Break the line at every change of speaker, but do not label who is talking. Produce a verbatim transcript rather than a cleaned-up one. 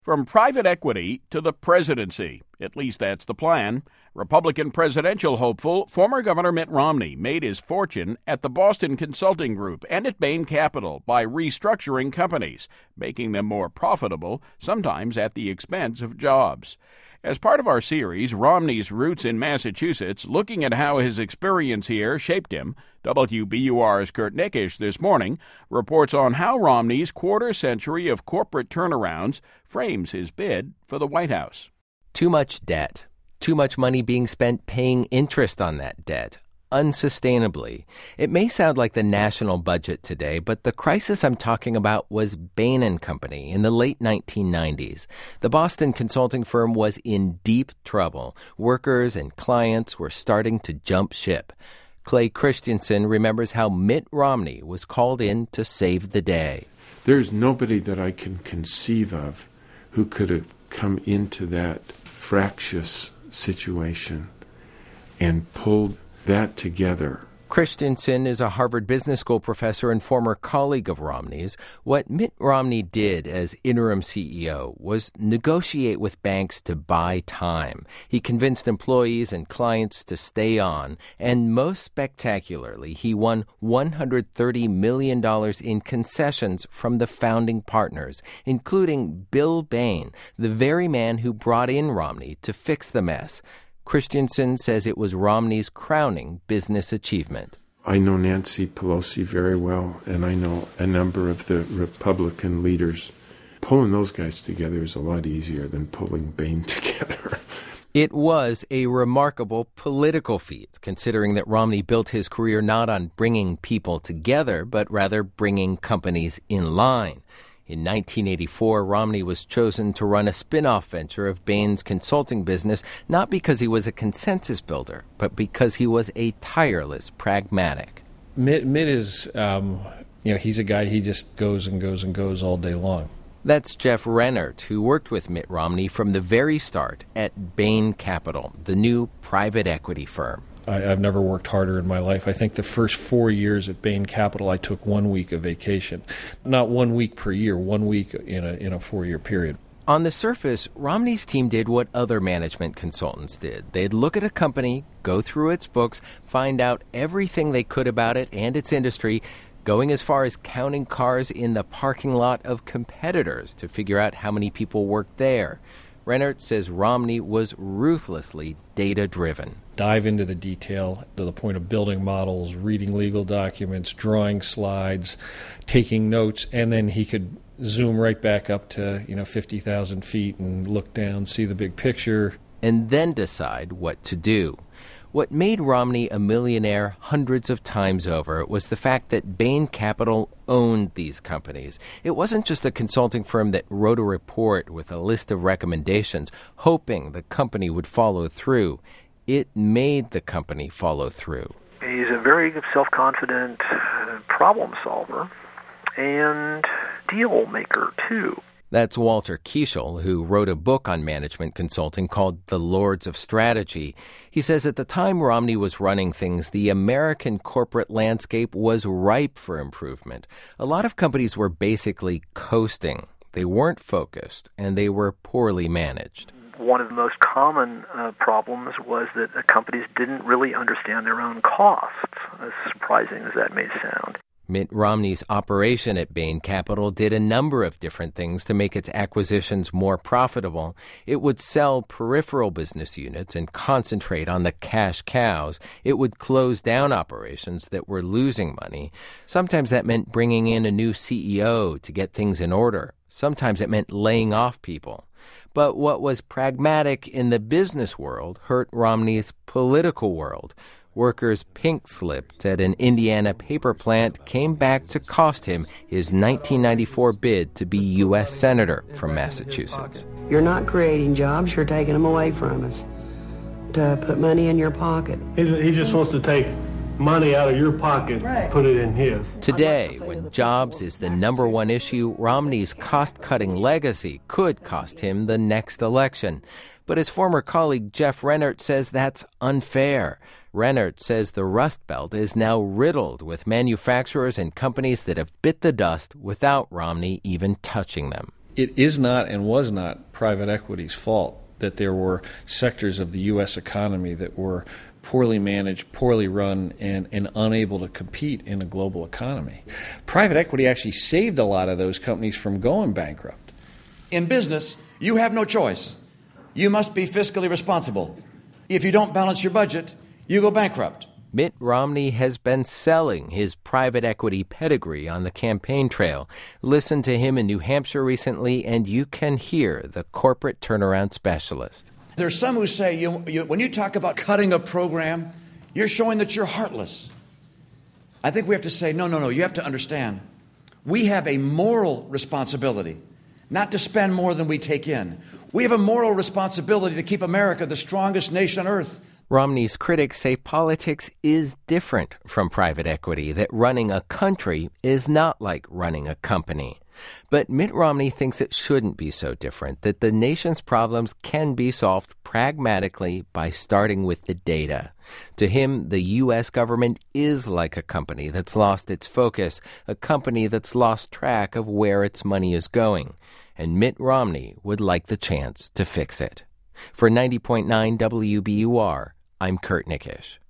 From private equity to the presidency. At least that's the plan. Republican presidential hopeful, former Governor Mitt Romney made his fortune at the Boston Consulting Group and at Bain Capital by restructuring companies, making them more profitable, sometimes at the expense of jobs. As part of our series, Romney's Roots in Massachusetts, looking at how his experience here shaped him, W B U R's Kurt Nickisch this morning reports on how Romney's quarter century of corporate turnarounds frames his bid for the White House.
Too much debt. Too much money being spent paying interest on that debt. Unsustainably. It may sound like the national budget today, but the crisis I'm talking about was Bain and Company in the late nineteen nineties. The Boston consulting firm was in deep trouble. Workers and clients were starting to jump ship. Clay Christensen remembers how Mitt Romney was called in to save the day.
There's nobody that I can conceive of who could have come into that fractious situation and pulled that together.
Christensen is a Harvard Business School professor and former colleague of Romney's. What Mitt Romney did as interim C E O was negotiate with banks to buy time. He convinced employees and clients to stay on, and most spectacularly, he won one hundred thirty million dollars in concessions from the founding partners, including Bill Bain, the very man who brought in Romney to fix the mess. Christensen says it was Romney's crowning business achievement.
I know Nancy Pelosi very well, and I know a number of the Republican leaders. Pulling those guys together is a lot easier than pulling Bain together.
It was a remarkable political feat, considering that Romney built his career not on bringing people together, but rather bringing companies in line. In nineteen eighty-four, Romney was chosen to run a spin-off venture of Bain's consulting business, not because he was a consensus builder, but because he was a tireless pragmatic.
Mitt, Mitt is, um, you know, he's a guy, he just goes and goes and goes all day long.
That's Jeff Rennert, who worked with Mitt Romney from the very start at Bain Capital, the new private equity firm.
I, I've never worked harder in my life. I think the first four years at Bain Capital, I took one week of vacation. Not one week per year, one week in a in a four-year period.
On the surface, Romney's team did what other management consultants did. They'd look at a company, go through its books, find out everything they could about it and its industry, going as far as counting cars in the parking lot of competitors to figure out how many people worked there. Rennert says Romney was ruthlessly data-driven.
Dive into the detail to the point of building models, reading legal documents, drawing slides, taking notes, and then he could zoom right back up to, you know, fifty thousand feet and look down, see the big picture.
And then decide what to do. What made Romney a millionaire hundreds of times over was the fact that Bain Capital owned these companies. It wasn't just a consulting firm that wrote a report with a list of recommendations, hoping the company would follow through. It made the company follow through.
He's a very self-confident problem solver and deal maker, too.
That's Walter Kiesel, who wrote a book on management consulting called The Lords of Strategy. He says at the time Romney was running things, the American corporate landscape was ripe for improvement. A lot of companies were basically coasting. They weren't focused, and they were poorly managed.
One of the most common uh, problems was that the companies didn't really understand their own costs, as surprising as that may sound.
Mitt Romney's operation at Bain Capital did a number of different things to make its acquisitions more profitable. It would sell peripheral business units and concentrate on the cash cows. It would close down operations that were losing money. Sometimes that meant bringing in a new C E O to get things in order. Sometimes it meant laying off people. But what was pragmatic in the business world hurt Romney's political world. Workers pink-slipped at an Indiana paper plant came back to cost him his nineteen ninety-four bid to be U S Senator from Massachusetts.
You're not creating jobs, you're taking them away from us to put money in your pocket.
He just wants to take money out of your pocket, right, put it in his.
Today, when jobs is the number one issue, Romney's cost-cutting legacy could cost him the next election. But his former colleague Jeff Rennert says that's unfair. Rennert says the Rust Belt is now riddled with manufacturers and companies that have bit the dust without Romney even touching them.
It is not and was not private equity's fault that there were sectors of the U S economy that were poorly managed, poorly run, and, and unable to compete in a global economy. Private equity actually saved a lot of those companies from going bankrupt.
In business, you have no choice. You must be fiscally responsible. If you don't balance your budget, you go bankrupt.
Mitt Romney has been selling his private equity pedigree on the campaign trail. Listen to him in New Hampshire recently, and you can hear the corporate turnaround specialist.
There's some who say you, you, when you talk about cutting a program, you're showing that you're heartless. I think we have to say, no, no, no, you have to understand. We have a moral responsibility not to spend more than we take in. We have a moral responsibility to keep America the strongest nation on earth.
Romney's critics say politics is different from private equity, that running a country is not like running a company. But Mitt Romney thinks it shouldn't be so different, that the nation's problems can be solved pragmatically by starting with the data. To him, the U S government is like a company that's lost its focus, a company that's lost track of where its money is going. And Mitt Romney would like the chance to fix it. For ninety point nine W B U R, I'm Kurt Nickish.